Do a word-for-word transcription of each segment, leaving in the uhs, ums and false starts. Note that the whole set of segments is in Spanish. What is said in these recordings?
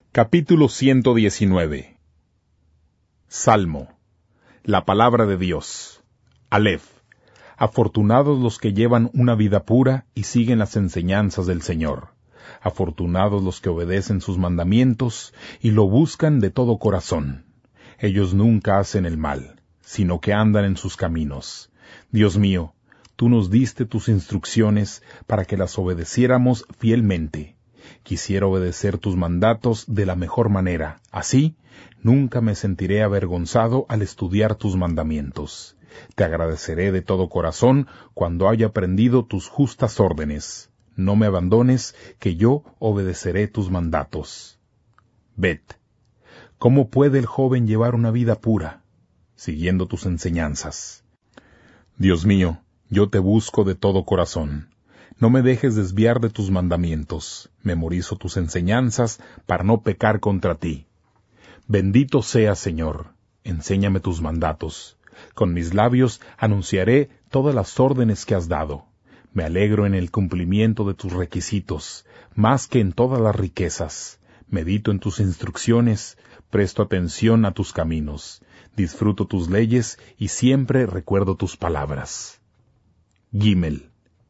Capítulo ciento diecinueve. Salmo. La palabra de Dios. Aleph. Afortunados los que llevan una vida pura y siguen las enseñanzas del Señor. Afortunados los que obedecen sus mandamientos y lo buscan de todo corazón. Ellos nunca hacen el mal, sino que andan en sus caminos. Dios mío, tú nos diste tus instrucciones para que las obedeciéramos fielmente. Quisiera obedecer tus mandatos de la mejor manera. Así, nunca me sentiré avergonzado al estudiar tus mandamientos. Te agradeceré de todo corazón cuando haya aprendido tus justas órdenes. No me abandones, que yo obedeceré tus mandatos. Bet. ¿Cómo puede el joven llevar una vida pura? Siguiendo tus enseñanzas. Dios mío, yo te busco de todo corazón. No me dejes desviar de tus mandamientos. Memorizo tus enseñanzas para no pecar contra ti. Bendito seas, Señor. Enséñame tus mandatos. Con mis labios anunciaré todas las órdenes que has dado. Me alegro en el cumplimiento de tus requisitos, más que en todas las riquezas. Medito en tus instrucciones, presto atención a tus caminos. Disfruto tus leyes y siempre recuerdo tus palabras. Gimel.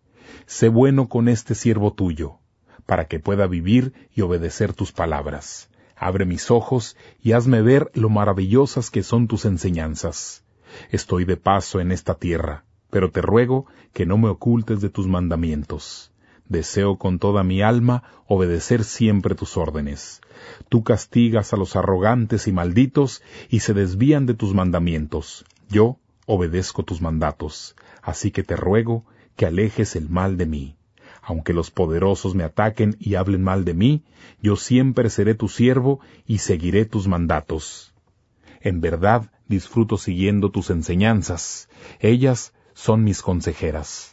Sé bueno con este siervo tuyo, para que pueda vivir y obedecer tus palabras. Abre mis ojos y hazme ver lo maravillosas que son tus enseñanzas. Estoy de paso en esta tierra, pero te ruego que no me ocultes de tus mandamientos. Deseo con toda mi alma obedecer siempre tus órdenes. Tú castigas a los arrogantes y malditos y se desvían de tus mandamientos. Yo obedezco tus mandatos, así que te ruego que alejes el mal de mí. Aunque los poderosos me ataquen y hablen mal de mí, yo siempre seré tu siervo y seguiré tus mandatos. En verdad disfruto siguiendo tus enseñanzas. Ellas son mis consejeras.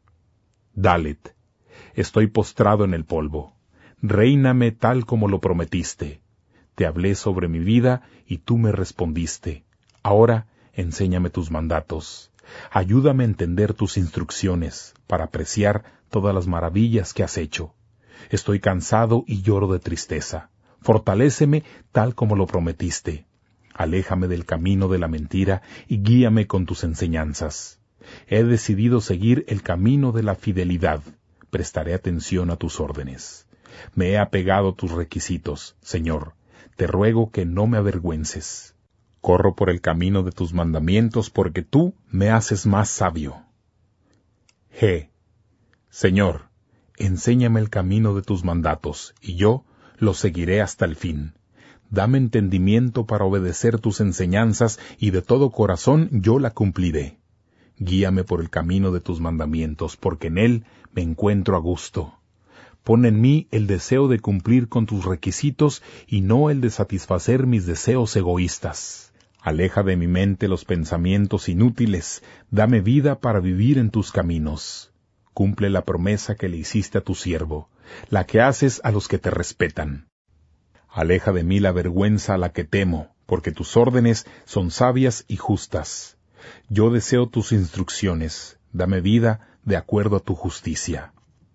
Dalet. Estoy postrado en el polvo. Réiname tal como lo prometiste. Te hablé sobre mi vida y tú me respondiste. Ahora enséñame tus mandatos. Ayúdame a entender tus instrucciones, para apreciar todas las maravillas que has hecho. Estoy cansado y lloro de tristeza. Fortaléceme tal como lo prometiste. Aléjame del camino de la mentira y guíame con tus enseñanzas. He decidido seguir el camino de la fidelidad. Prestaré atención a tus órdenes. Me he apegado a tus requisitos, Señor. Te ruego que no me avergüences. Corro por el camino de tus mandamientos porque tú me haces más sabio. G. Señor, enséñame el camino de tus mandatos, y yo lo seguiré hasta el fin. Dame entendimiento para obedecer tus enseñanzas, y de todo corazón yo la cumpliré. Guíame por el camino de tus mandamientos, porque en él me encuentro a gusto. Pon en mí el deseo de cumplir con tus requisitos, y no el de satisfacer mis deseos egoístas. Aleja de mi mente los pensamientos inútiles, dame vida para vivir en tus caminos. Cumple la promesa que le hiciste a tu siervo, la que haces a los que te respetan. Aleja de mí la vergüenza a la que temo, porque tus órdenes son sabias y justas. Yo deseo tus instrucciones, dame vida de acuerdo a tu justicia.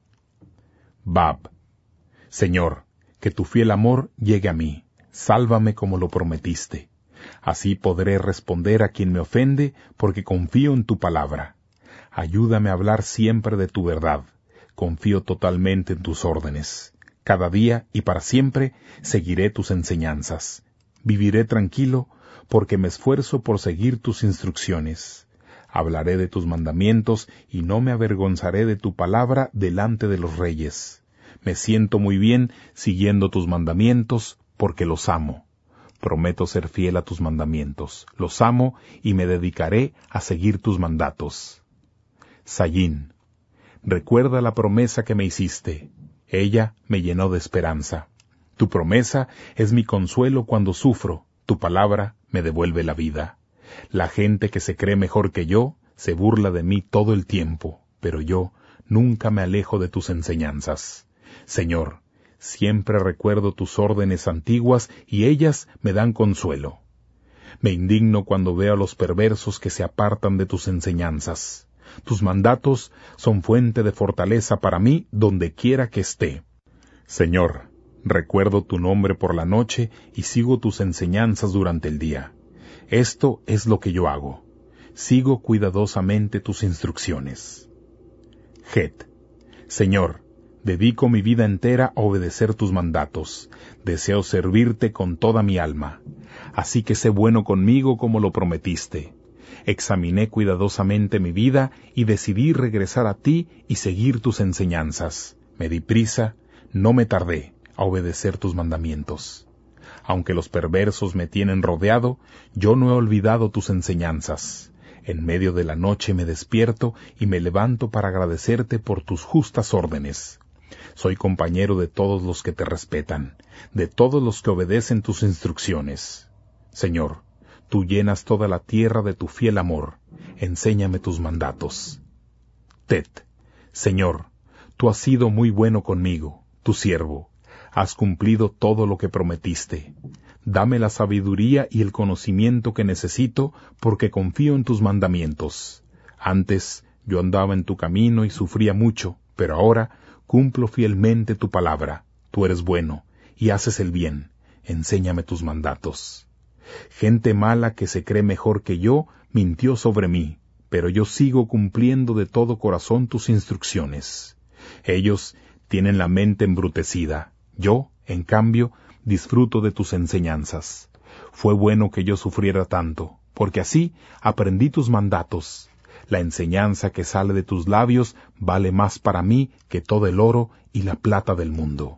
Bab. Señor, que tu fiel amor llegue a mí, sálvame como lo prometiste. Así podré responder a quien me ofende, porque confío en tu palabra. Ayúdame a hablar siempre de tu verdad. Confío totalmente en tus órdenes. Cada día y para siempre seguiré tus enseñanzas. Viviré tranquilo, porque me esfuerzo por seguir tus instrucciones. Hablaré de tus mandamientos y no me avergonzaré de tu palabra delante de los reyes. Me siento muy bien siguiendo tus mandamientos, porque los amo. Prometo ser fiel a tus mandamientos. Los amo y me dedicaré a seguir tus mandatos. Sayín. Recuerda la promesa que me hiciste. Ella me llenó de esperanza. Tu promesa es mi consuelo cuando sufro. Tu palabra me devuelve la vida. La gente que se cree mejor que yo se burla de mí todo el tiempo, pero yo nunca me alejo de tus enseñanzas. Señor, siempre recuerdo tus órdenes antiguas y ellas me dan consuelo. Me indigno cuando veo a los perversos que se apartan de tus enseñanzas. Tus mandatos son fuente de fortaleza para mí donde quiera que esté. Señor, Recuerdo tu nombre por la noche y sigo tus enseñanzas durante el día. Esto es lo que yo hago. Sigo cuidadosamente tus instrucciones. Het. Señor, dedico mi vida entera a obedecer tus mandatos. Deseo servirte con toda mi alma. Así que sé bueno conmigo como lo prometiste. Examiné cuidadosamente mi vida y decidí regresar a ti y seguir tus enseñanzas. Me di prisa, no me tardé a obedecer tus mandamientos. Aunque los perversos me tienen rodeado, yo no he olvidado tus enseñanzas. En medio de la noche me despierto y me levanto para agradecerte por tus justas órdenes. Soy compañero de todos los que te respetan, de todos los que obedecen tus instrucciones. Señor, tú llenas toda la tierra de tu fiel amor. Enséñame tus mandatos. Tet. Señor, tú has sido muy bueno conmigo, tu siervo. Has cumplido todo lo que prometiste. Dame la sabiduría y el conocimiento que necesito, porque confío en tus mandamientos. Antes yo andaba en tu camino y sufría mucho, pero ahora cumplo fielmente tu palabra. Tú eres bueno y haces el bien. Enséñame tus mandatos. Gente mala que se cree mejor que yo mintió sobre mí, pero yo sigo cumpliendo de todo corazón tus instrucciones. Ellos tienen la mente embrutecida. Yo, en cambio, disfruto de tus enseñanzas. Fue bueno que yo sufriera tanto, porque así aprendí tus mandatos. La enseñanza que sale de tus labios vale más para mí que todo el oro y la plata del mundo.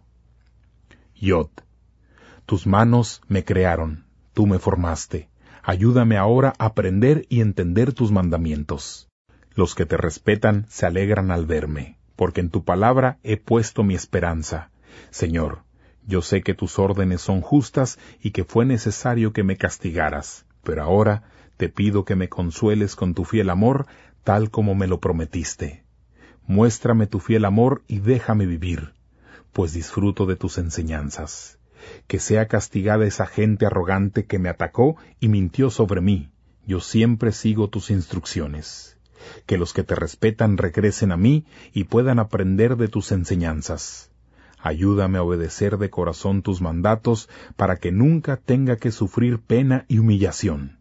Yod. Tus manos me crearon, tú me formaste. Ayúdame ahora a aprender y entender tus mandamientos. Los que te respetan se alegran al verme, porque en tu palabra he puesto mi esperanza. Señor, yo sé que tus órdenes son justas y que fue necesario que me castigaras, pero ahora te pido que me consueles con tu fiel amor, tal como me lo prometiste. Muéstrame tu fiel amor y déjame vivir, pues disfruto de tus enseñanzas. Que sea castigada esa gente arrogante que me atacó y mintió sobre mí. Yo siempre sigo tus instrucciones. Que los que te respetan regresen a mí y puedan aprender de tus enseñanzas. Ayúdame a obedecer de corazón tus mandatos para que nunca tenga que sufrir pena y humillación.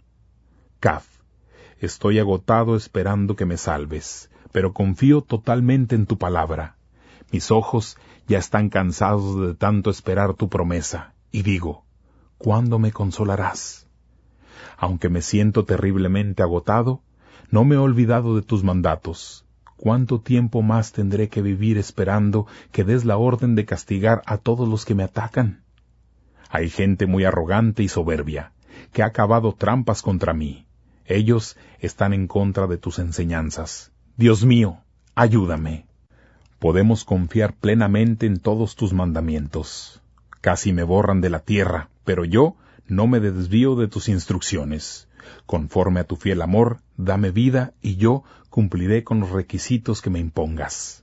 Kaf. Estoy agotado esperando que me salves, pero confío totalmente en tu palabra. Mis ojos ya están cansados de tanto esperar tu promesa, y digo, ¿cuándo me consolarás? Aunque me siento terriblemente agotado, no me he olvidado de tus mandatos. ¿Cuánto tiempo más tendré que vivir esperando que des la orden de castigar a todos los que me atacan? Hay gente muy arrogante y soberbia, que ha cavado trampas contra mí. Ellos están en contra de tus enseñanzas. Dios mío, ayúdame. Podemos confiar plenamente en todos tus mandamientos. Casi me borran de la tierra, pero yo no me desvío de tus instrucciones. Conforme a tu fiel amor, dame vida y yo cumpliré con los requisitos que me impongas.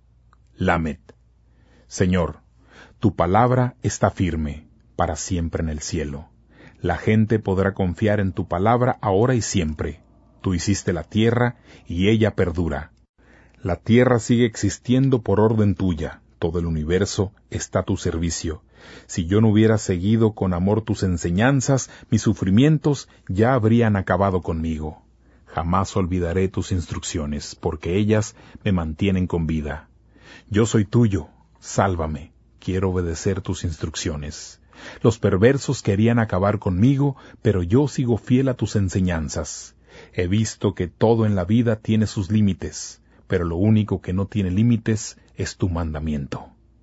Lamet. Señor, tu palabra está firme, para siempre en el cielo. La gente podrá confiar en tu palabra ahora y siempre. Tú hiciste la tierra y ella perdura. La tierra sigue existiendo por orden tuya. Todo el universo está a tu servicio. Si yo no hubiera seguido con amor tus enseñanzas, mis sufrimientos ya habrían acabado conmigo. Jamás olvidaré tus instrucciones, porque ellas me mantienen con vida. Yo soy tuyo, sálvame, quiero obedecer tus instrucciones. Los perversos querían acabar conmigo, pero yo sigo fiel a tus enseñanzas. He visto que todo en la vida tiene sus límites, pero lo único que no tiene límites es tu mandamiento.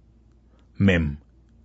Mem.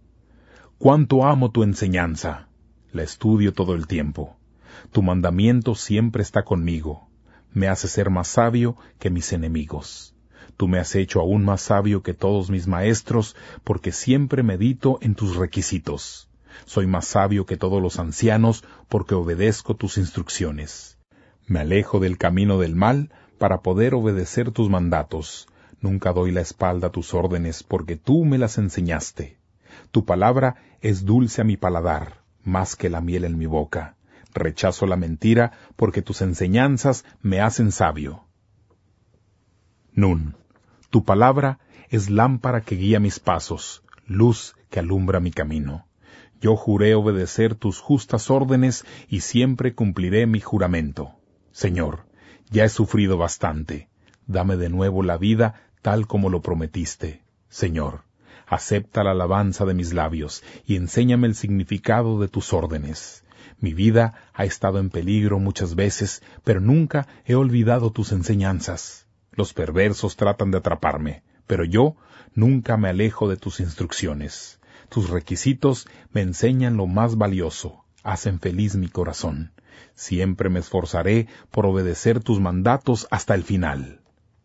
Cuánto amo tu enseñanza, la estudio todo el tiempo. Tu mandamiento siempre está conmigo, me hace ser más sabio que mis enemigos. Tú me has hecho aún más sabio que todos mis maestros, porque siempre medito en tus requisitos. Soy más sabio que todos los ancianos, porque obedezco tus instrucciones. Me alejo del camino del mal para poder obedecer tus mandatos. Nunca doy la espalda a tus órdenes, porque tú me las enseñaste. Tu palabra es dulce a mi paladar, más que la miel en mi boca. Rechazo la mentira, porque tus enseñanzas me hacen sabio. Nun. Tu palabra es lámpara que guía mis pasos, luz que alumbra mi camino. Yo juré obedecer tus justas órdenes y siempre cumpliré mi juramento. Señor, ya he sufrido bastante. Dame de nuevo la vida tal como lo prometiste. Señor, acepta la alabanza de mis labios y enséñame el significado de tus órdenes. Mi vida ha estado en peligro muchas veces, pero nunca he olvidado tus enseñanzas. Los perversos tratan de atraparme, pero yo nunca me alejo de tus instrucciones. Tus requisitos me enseñan lo más valioso, hacen feliz mi corazón. Siempre me esforzaré por obedecer tus mandatos hasta el final.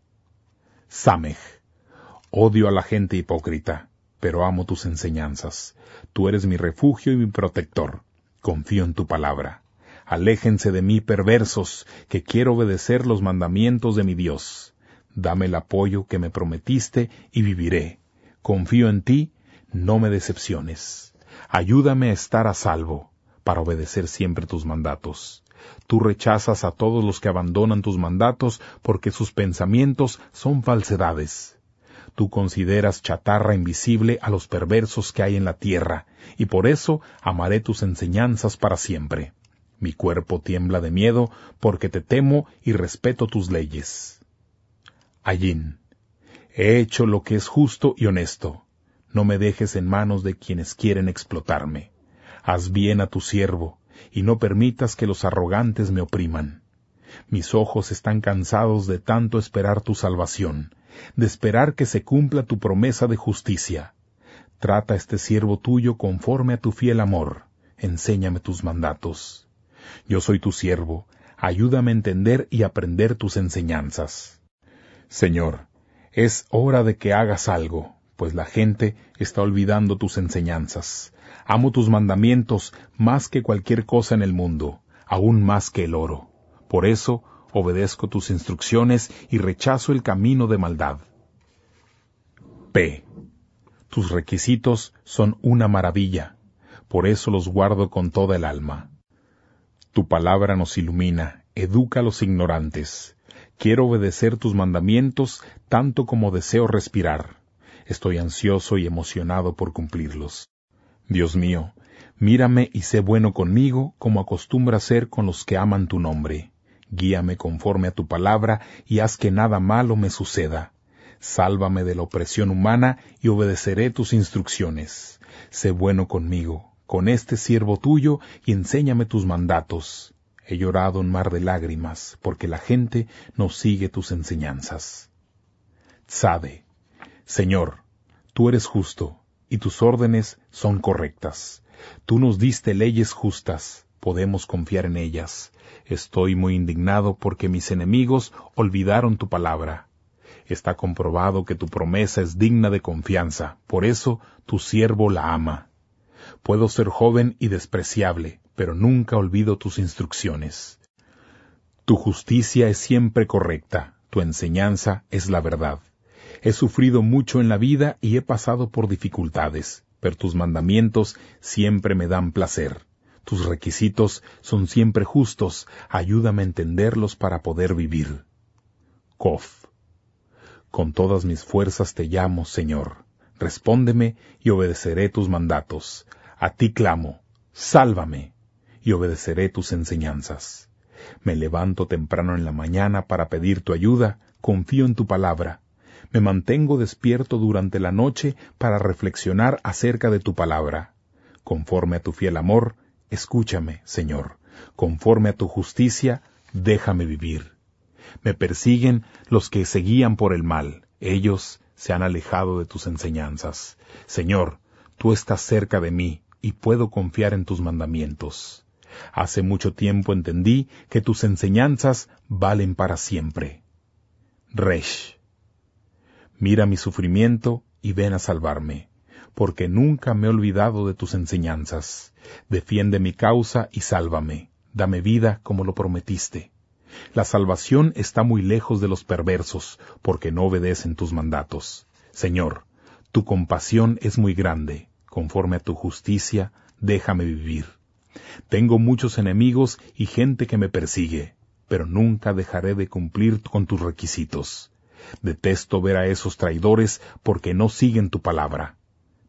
Samej. Odio a la gente hipócrita, pero amo tus enseñanzas. Tú eres mi refugio y mi protector. Confío en tu palabra. Aléjense de mí, perversos, que quiero obedecer los mandamientos de mi Dios. Dame el apoyo que me prometiste y viviré. Confío en ti, no me decepciones. Ayúdame a estar a salvo, para obedecer siempre tus mandatos. Tú rechazas a todos los que abandonan tus mandatos porque sus pensamientos son falsedades. Tú consideras chatarra invisible a los perversos que hay en la tierra, y por eso amaré tus enseñanzas para siempre. Mi cuerpo tiembla de miedo porque te temo y respeto tus leyes. Ayin. He hecho lo que es justo y honesto. No me dejes en manos de quienes quieren explotarme. Haz bien a tu siervo, y no permitas que los arrogantes me opriman. Mis ojos están cansados de tanto esperar tu salvación, de esperar que se cumpla tu promesa de justicia. Trata a este siervo tuyo conforme a tu fiel amor. Enséñame tus mandatos. Yo soy tu siervo, ayúdame a entender y aprender tus enseñanzas. Señor, es hora de que hagas algo, pues la gente está olvidando tus enseñanzas. Amo tus mandamientos más que cualquier cosa en el mundo, aún más que el oro. Por eso obedezco tus instrucciones y rechazo el camino de maldad. P. Tus requisitos son una maravilla, por eso los guardo con toda el alma. Tu palabra nos ilumina, educa a los ignorantes. Quiero obedecer tus mandamientos tanto como deseo respirar. Estoy ansioso y emocionado por cumplirlos. Dios mío, mírame y sé bueno conmigo como acostumbra ser con los que aman tu nombre. Guíame conforme a tu palabra y haz que nada malo me suceda. Sálvame de la opresión humana y obedeceré tus instrucciones. Sé bueno conmigo, con este siervo tuyo, y enséñame tus mandatos. He llorado un mar de lágrimas, porque la gente no sigue tus enseñanzas. Tzade. Señor, tú eres justo, y tus órdenes son correctas. Tú nos diste leyes justas, podemos confiar en ellas. Estoy muy indignado porque mis enemigos olvidaron tu palabra. Está comprobado que tu promesa es digna de confianza, por eso tu siervo la ama. Puedo ser joven y despreciable, pero nunca olvido tus instrucciones. Tu justicia es siempre correcta, tu enseñanza es la verdad. He sufrido mucho en la vida y he pasado por dificultades, pero tus mandamientos siempre me dan placer. Tus requisitos son siempre justos, ayúdame a entenderlos para poder vivir. Kof. Con todas mis fuerzas te llamo, Señor. Respóndeme y obedeceré tus mandatos. A ti clamo, sálvame, y obedeceré tus enseñanzas. Me levanto temprano en la mañana para pedir tu ayuda, confío en tu palabra. Me mantengo despierto durante la noche para reflexionar acerca de tu palabra. Conforme a tu fiel amor, escúchame, Señor. Conforme a tu justicia, déjame vivir. Me persiguen los que se guían por el mal. Ellos se han alejado de tus enseñanzas. Señor, tú estás cerca de mí y puedo confiar en tus mandamientos. Hace mucho tiempo entendí que tus enseñanzas valen para siempre. Resh. Mira mi sufrimiento y ven a salvarme, porque nunca me he olvidado de tus enseñanzas. Defiende mi causa y sálvame. Dame vida como lo prometiste. La salvación está muy lejos de los perversos, porque no obedecen tus mandatos. Señor, tu compasión es muy grande. Conforme a tu justicia, déjame vivir. Tengo muchos enemigos y gente que me persigue, pero nunca dejaré de cumplir con tus requisitos. Detesto ver a esos traidores porque no siguen tu palabra.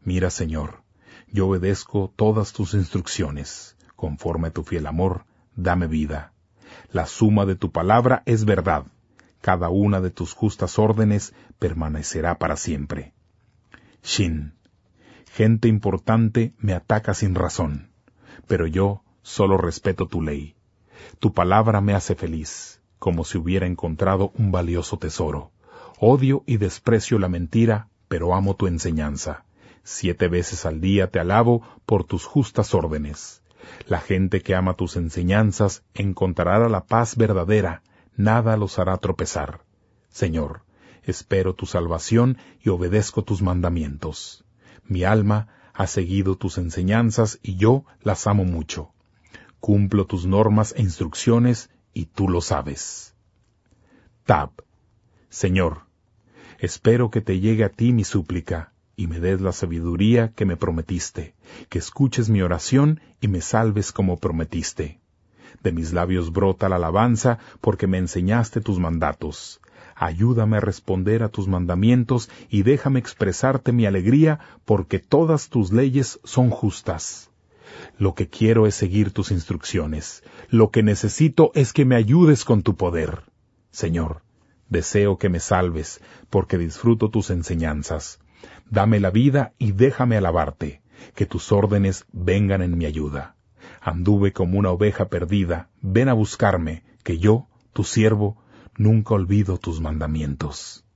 Mira, Señor, yo obedezco todas tus instrucciones. Conforme a tu fiel amor, dame vida. La suma de tu palabra es verdad. Cada una de tus justas órdenes permanecerá para siempre. Shin. Gente importante me ataca sin razón, pero yo solo respeto tu ley. Tu palabra me hace feliz, como si hubiera encontrado un valioso tesoro. Odio y desprecio la mentira, pero amo tu enseñanza. Siete veces al día te alabo por tus justas órdenes. La gente que ama tus enseñanzas encontrará la paz verdadera, nada los hará tropezar. Señor, espero tu salvación y obedezco tus mandamientos. Mi alma ha seguido tus enseñanzas y yo las amo mucho. Cumplo tus normas e instrucciones y tú lo sabes. Tab. Señor, espero que te llegue a ti mi súplica y me des la sabiduría que me prometiste, que escuches mi oración y me salves como prometiste. De mis labios brota la alabanza porque me enseñaste tus mandatos. Ayúdame a responder a tus mandamientos y déjame expresarte mi alegría porque todas tus leyes son justas. Lo que quiero es seguir tus instrucciones. Lo que necesito es que me ayudes con tu poder. Señor, deseo que me salves porque disfruto tus enseñanzas. Dame la vida y déjame alabarte, que tus órdenes vengan en mi ayuda. Anduve como una oveja perdida, ven a buscarme, que yo, tu siervo, nunca olvido tus mandamientos.